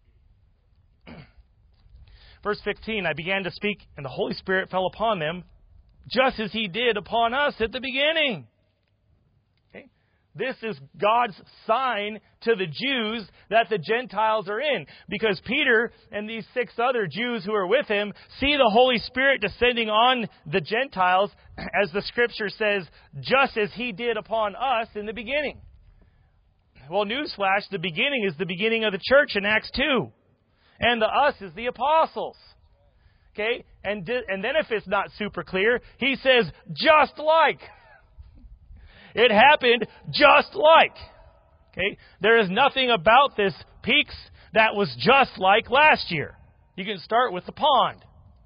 Verse 15, I began to speak, and the Holy Spirit fell upon them, just as He did upon us at the beginning. Okay? This is God's sign to the Jews that the Gentiles are in. Because Peter and these 6 other Jews who are with him see the Holy Spirit descending on the Gentiles, as the Scripture says, just as He did upon us in the beginning. Well, newsflash, the beginning is the beginning of the church in Acts 2. And the us is the apostles. Okay? And then if it's not super clear, he says, just like. It happened just like. Okay? There is nothing about this Peaks that was just like last year. You can start with the pond.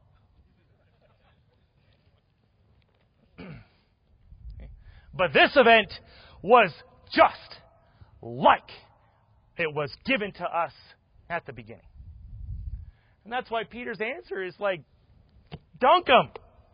But this event was just like it was given to us at the beginning. And that's why Peter's answer is like, dunk them.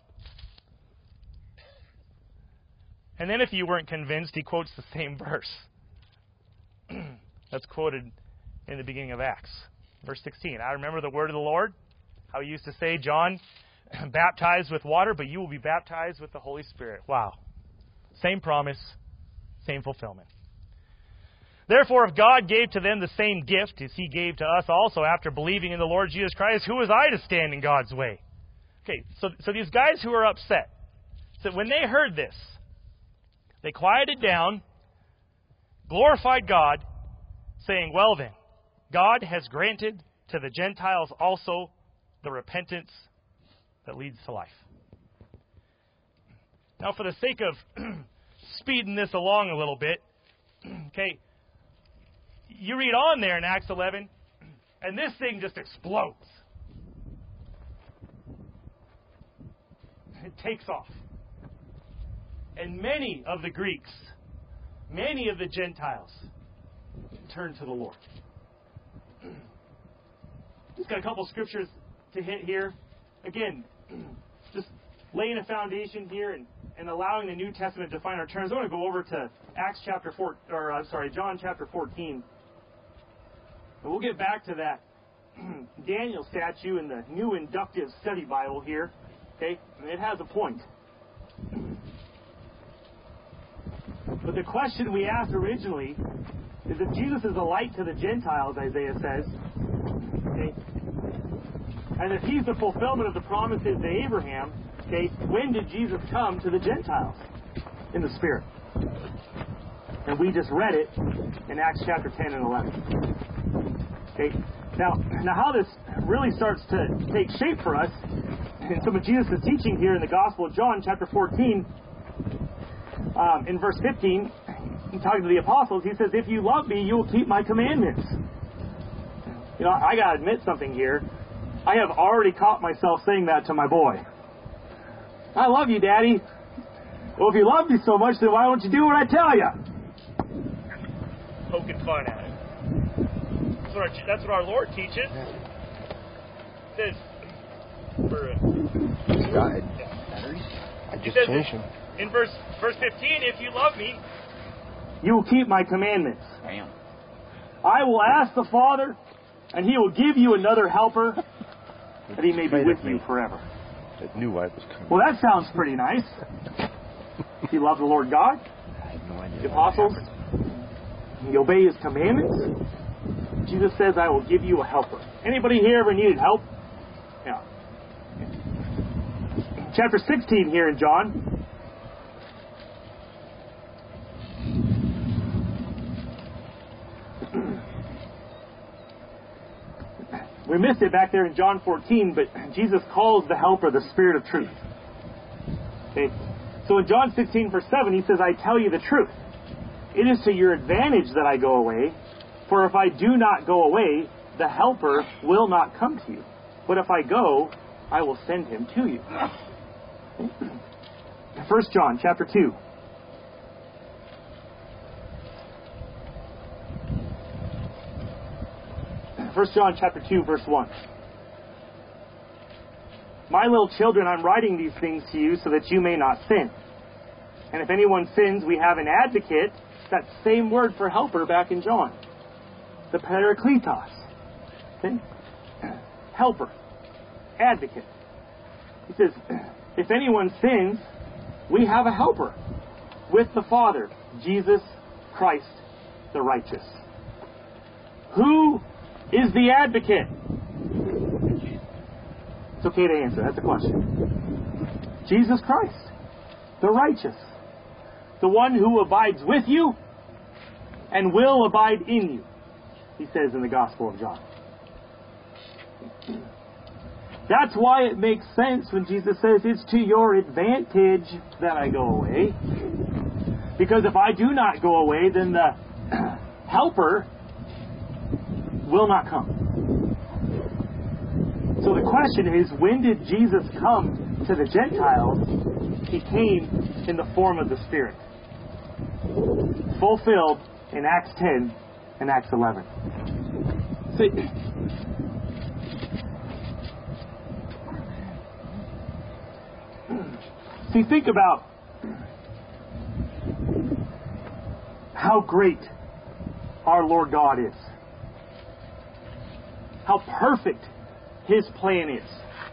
And then if you weren't convinced, he quotes the same verse. That's quoted in the beginning of Acts. Verse 16, I remember the word of the Lord, how He used to say, John baptized with water, but you will be baptized with the Holy Spirit. Wow. Same promise, same fulfillment. Therefore, if God gave to them the same gift as He gave to us also after believing in the Lord Jesus Christ, who was I to stand in God's way? Okay, so these guys who are upset, so when they heard this, they quieted down, glorified God, saying, well then, God has granted to the Gentiles also the repentance that leads to life. Now, for the sake of speeding this along a little bit, okay, you read on there in Acts 11, and this thing just explodes. It takes off. And many of the Greeks, many of the Gentiles turn to the Lord. just got a couple scriptures to hit here. Again, just laying a foundation here and allowing the New Testament to define our terms. I want to go over to John chapter 14. And we'll get back to that Daniel statue in the New Inductive Study Bible here. Okay? And it has a point. But the question we asked originally is if Jesus is a light to the Gentiles, Isaiah says, okay, and if he's the fulfillment of the promises to Abraham, okay, when did Jesus come to the Gentiles? In the Spirit. And we just read it in Acts chapter 10 and 11. Okay, now how this really starts to take shape for us, in some of Jesus' teaching here in the Gospel of John, chapter 14, in verse 15, talking to the apostles, he says, if you love me, you will keep my commandments. You know, I got to admit something here. I have already caught myself saying that to my boy. I love you, Daddy. Well, if you love me so much, then why don't you do what I tell you? Poking fun at it. That's what our Lord teaches. It says, he says in verse 15, if you love me, you will keep my commandments. Damn. I will ask the Father, and he will give you another helper, that he may be with you forever. That knew I was coming. Well, that sounds pretty nice. If you love the Lord God, I have no idea. The apostles, you obey his commandments, Jesus says, I will give you a helper. Anybody here ever needed help? Yeah. Chapter 16 here in John. We missed it back there in John 14, but Jesus calls the helper the Spirit of truth. Okay. So in John 16 verse 7, he says, I tell you the truth. It is to your advantage that I go away, for if I do not go away, the helper will not come to you. But if I go, I will send him to you. 1 John chapter 2. First John chapter 2, verse 1. My little children, I'm writing these things to you so that you may not sin. And if anyone sins, we have an advocate, that same word for helper back in John. The Parakletos. Okay? Helper. Advocate. He says, if anyone sins, we have a helper with the Father, Jesus Christ the righteous. Who is the advocate? It's okay to answer. That's a question. Jesus Christ, the righteous. The one who abides with you and will abide in you, he says in the Gospel of John. That's why it makes sense when Jesus says, it's to your advantage that I go away. Because if I do not go away, then the helper will not come. So the question is, when did Jesus come to the Gentiles? He came in the form of the Spirit. Fulfilled in Acts 10 and Acts 11. See, think about how great our Lord God is. How perfect his plan is.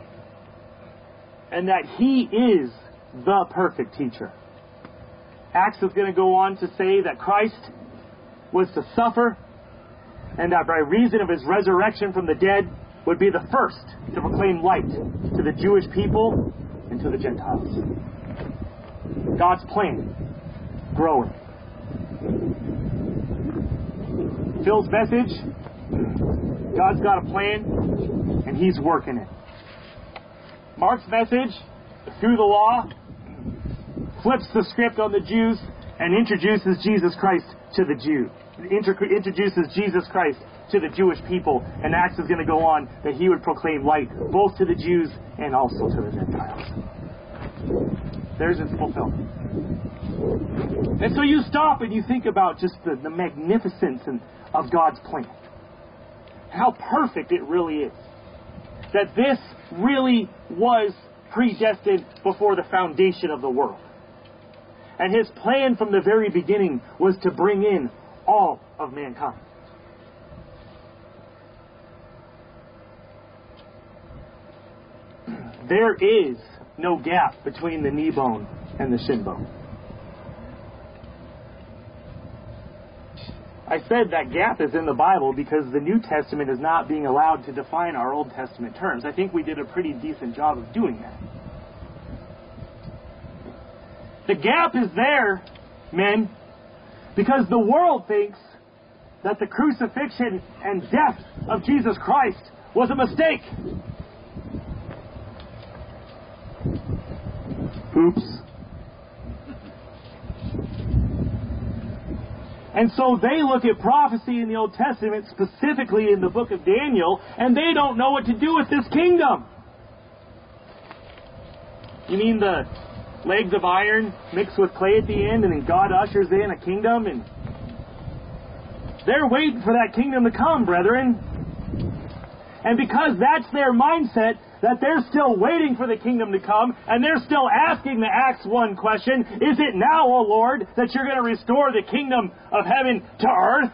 And that he is the perfect teacher. Acts is going to go on to say that Christ was to suffer, and that by reason of his resurrection from the dead would be the first to proclaim light to the Jewish people and to the Gentiles. God's plan growing. Phil's message, God's got a plan and he's working it. Mark's message, through the law, flips the script on the Jews and introduces Jesus Christ to the Jew. Introduces Jesus Christ to the Jewish people. And Acts is going to go on that he would proclaim light both to the Jews and also to the Gentiles. There's its fulfillment. And so you stop and you think about just the magnificence of God's plan. how perfect it really is. That this really was predestined before the foundation of the world. And His plan from the very beginning was to bring in all of mankind. There is no gap between the knee bone and the shin bone. I said that gap is in the Bible because the New Testament is not being allowed to define our Old Testament terms. I think we did a pretty decent job of doing that. The gap is there, men, because the world thinks that the crucifixion and death of Jesus Christ was a mistake. Oops. And so they look at prophecy in the Old Testament, specifically in the book of Daniel, and they don't know what to do with this kingdom. You mean the legs of iron mixed with clay at the end, and then God ushers in a kingdom, and they're waiting for that kingdom to come, brethren. And because that's their mindset, that they're still waiting for the kingdom to come, and they're still asking the Acts 1 question, is it now, O Lord, that you're going to restore the kingdom of heaven to earth?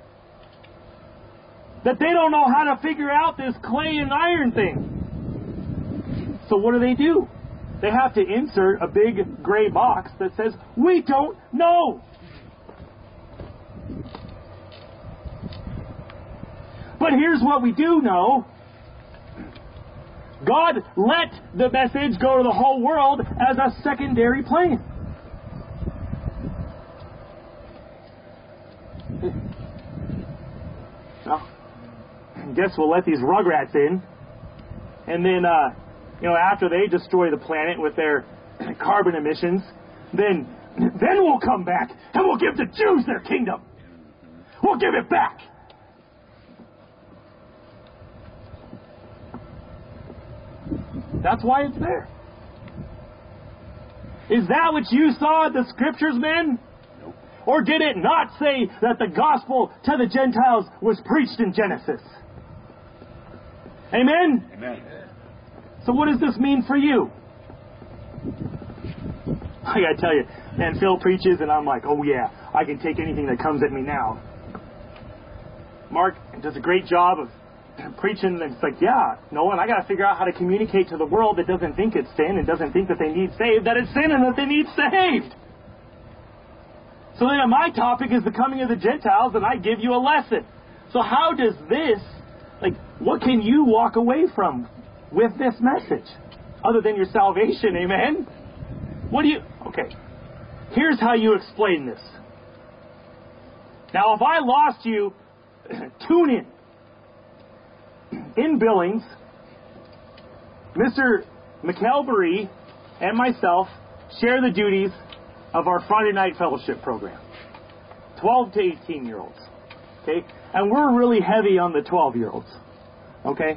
That they don't know how to figure out this clay and iron thing. So what do? They have to insert a big gray box that says, we don't know. But here's what we do know. God let the message go to the whole world as a secondary plan. Well, I guess we'll let these rugrats in. And then, after they destroy the planet with their carbon emissions, then we'll come back and we'll give the Jews their kingdom. We'll give it back. That's why it's there. Is that what you saw in the Scriptures, men? Nope. Or did it not say that the gospel to the Gentiles was preached in Genesis? Amen? Amen. So what does this mean for you? I gotta tell you, man, Phil preaches and I'm like, oh yeah, I can take anything that comes at me now. Mark does a great job of preaching, and it's like, yeah, Noah, and I got to figure out how to communicate to the world that doesn't think it's sin and doesn't think that they need saved, that it's sin and that they need saved. So then my topic is the coming of the Gentiles, and I give you a lesson. So how does this, what can you walk away from with this message? Other than your salvation, amen? Okay, here's how you explain this. Now, if I lost you, tune in. In Billings, Mr. McElberry and myself share the duties of our Friday night fellowship program. 12 to 18-year-olds. Okay? And we're really heavy on the 12-year-olds. Okay?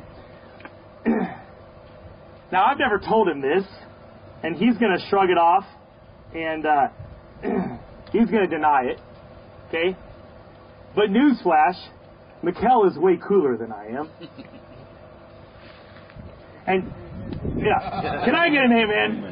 Now, I've never told him this, and he's going to shrug it off, and he's going to deny it. Okay? But newsflash, Mikkel is way cooler than I am. And, yeah, can I get an amen?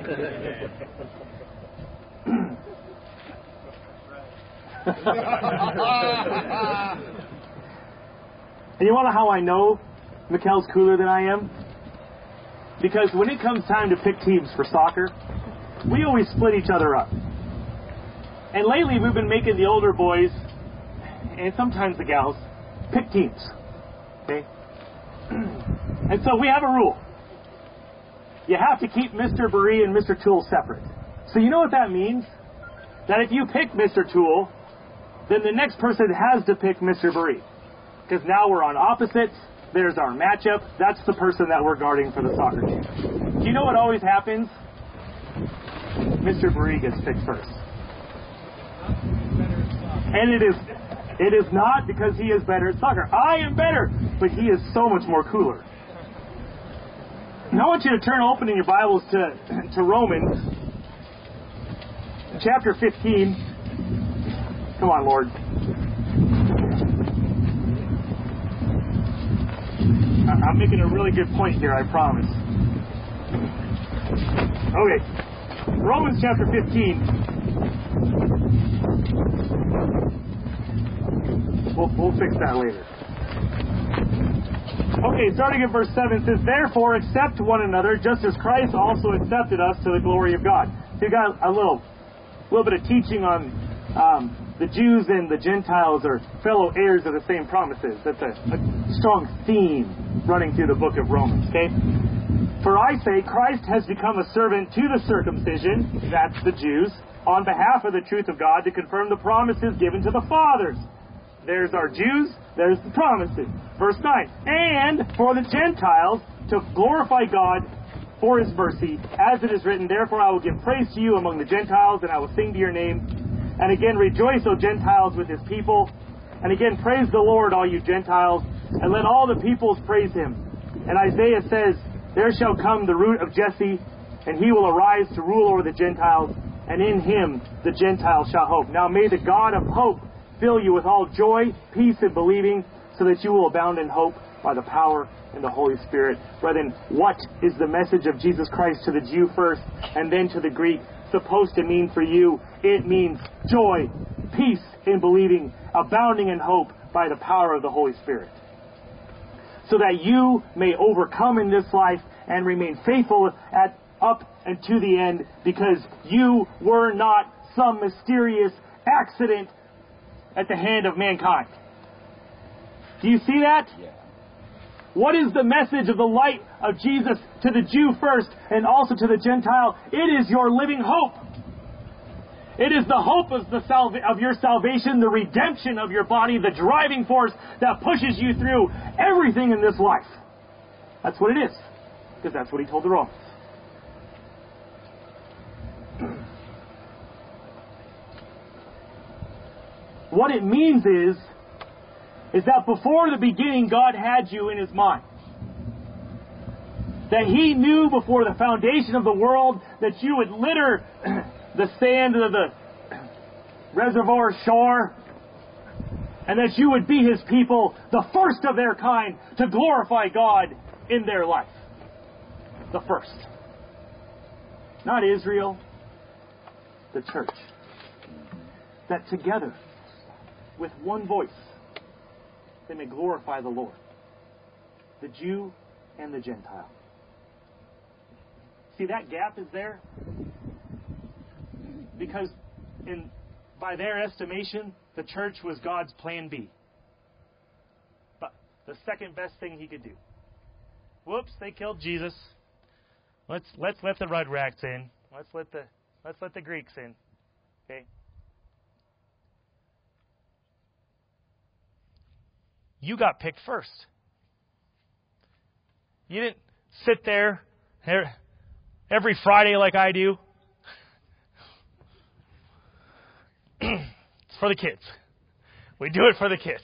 And you want to know how I know Mikkel's cooler than I am? Because when it comes time to pick teams for soccer, we always split each other up. And lately we've been making the older boys, and sometimes the gals, pick teams. Okay? And so we have a rule. You have to keep Mr. Burry and Mr. Toole separate. So you know what that means? That if you pick Mr. Toole, then the next person has to pick Mr. Burry. Because now we're on opposites. There's our matchup. That's the person that we're guarding for the soccer team. Do you know what always happens? Mr. Burry gets picked first. And it is not because he is better at soccer. I am better, but he is so much more cooler. Now I want you to turn open in your Bibles to Romans chapter 15. Come on, Lord. I'm making a really good point here, I promise. Okay. Romans chapter 15. We'll fix that later. Okay, starting at verse 7, it says, "Therefore accept one another, just as Christ also accepted us to the glory of God." So you got a little bit of teaching on the Jews and the Gentiles are fellow heirs of the same promises. That's a strong theme running through the book of Romans, okay? "For I say, Christ has become a servant to the circumcision," that's the Jews, "on behalf of the truth of God to confirm the promises given to the fathers." There's our Jews, there's the promises. Verse 9, "And for the Gentiles to glorify God for His mercy, as it is written, therefore I will give praise to you among the Gentiles, and I will sing to your name. And again, rejoice, O Gentiles, with His people. And again, praise the Lord, all you Gentiles, and let all the peoples praise Him. And Isaiah says, there shall come the root of Jesse, and he will arise to rule over the Gentiles, and in him the Gentiles shall hope. Now may the God of hope fill you with all joy, peace, and believing, so that you will abound in hope by the power and the Holy Spirit." Brethren, what is the message of Jesus Christ to the Jew first, and then to the Greek, supposed to mean for you? It means joy, peace in believing, abounding in hope by the power of the Holy Spirit. So that you may overcome in this life and remain faithful up and to the end, because you were not some mysterious accident at the hand of mankind. Do you see that? Yeah. What is the message of the light of Jesus to the Jew first and also to the Gentile? It is your living hope. It is the hope of your salvation, the redemption of your body, the driving force that pushes you through everything in this life. That's what it is, because that's what He told the Romans. What it means is that before the beginning, God had you in His mind. That He knew before the foundation of the world that you would litter the sand of the reservoir shore, and that you would be His people, the first of their kind, to glorify God in their life. The first. Not Israel, the church. That together, with one voice, they may glorify the Lord, the Jew and the Gentile. See, that gap is there because by their estimation, the church was God's plan B. But the second best thing He could do. Whoops, they killed Jesus. Let's let the Rugrats in. Let's let the Greeks in. Okay? You got picked first. You didn't sit there every Friday like I do. It's for the kids. We do it for the kids.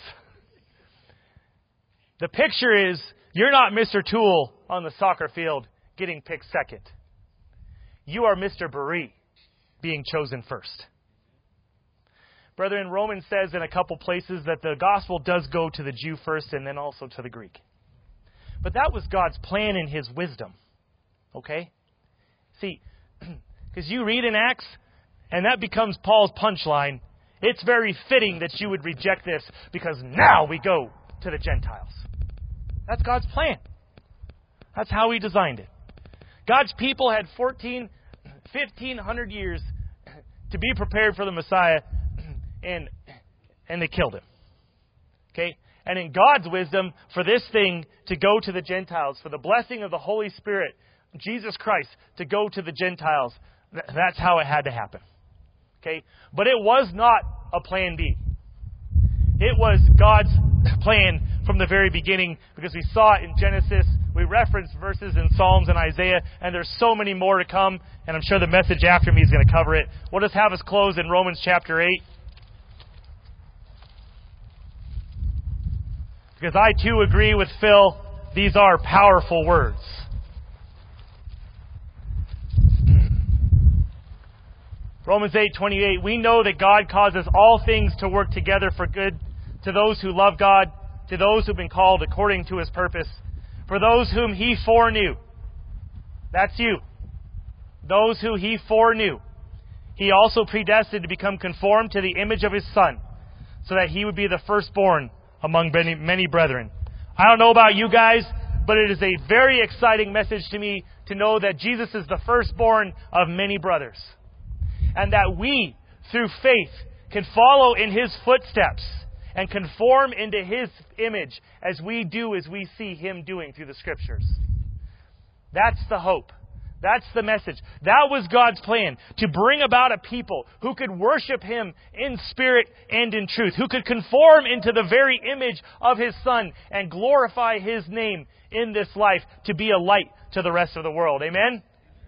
The picture is, you're not Mr. Tool on the soccer field getting picked second. You are Mr. Berea being chosen first. Brethren, Romans says in a couple places that the gospel does go to the Jew first and then also to the Greek. But that was God's plan in His wisdom. Okay? See, because you read in Acts, and that becomes Paul's punchline. It's very fitting that you would reject this, because now we go to the Gentiles. That's God's plan. That's how He designed it. God's people had 1,500 years to be prepared for the Messiah, and they killed Him. Okay? And in God's wisdom, for this thing to go to the Gentiles, for the blessing of the Holy Spirit, Jesus Christ, to go to the Gentiles, that's how it had to happen. Okay? But it was not a plan B. It was God's plan from the very beginning, because we saw it in Genesis. We referenced verses in Psalms and Isaiah, and there's so many more to come, and I'm sure the message after me is going to cover it. We'll just have us close in Romans chapter 8. Because I too agree with Phil, these are powerful words. Romans 8:28, we know that God causes all things to work together for good to those who love God, to those who've been called according to His purpose. For those whom He foreknew, that's you, those who He foreknew, He also predestined to become conformed to the image of His Son, so that He would be the firstborn among many brethren. I don't know about you guys, but it is a very exciting message to me to know that Jesus is the firstborn of many brothers. And that we, through faith, can follow in His footsteps and conform into His image as we see Him doing through the Scriptures. That's the hope. That's the message. That was God's plan, to bring about a people who could worship Him in spirit and in truth, who could conform into the very image of His Son and glorify His name in this life to be a light to the rest of the world. Amen?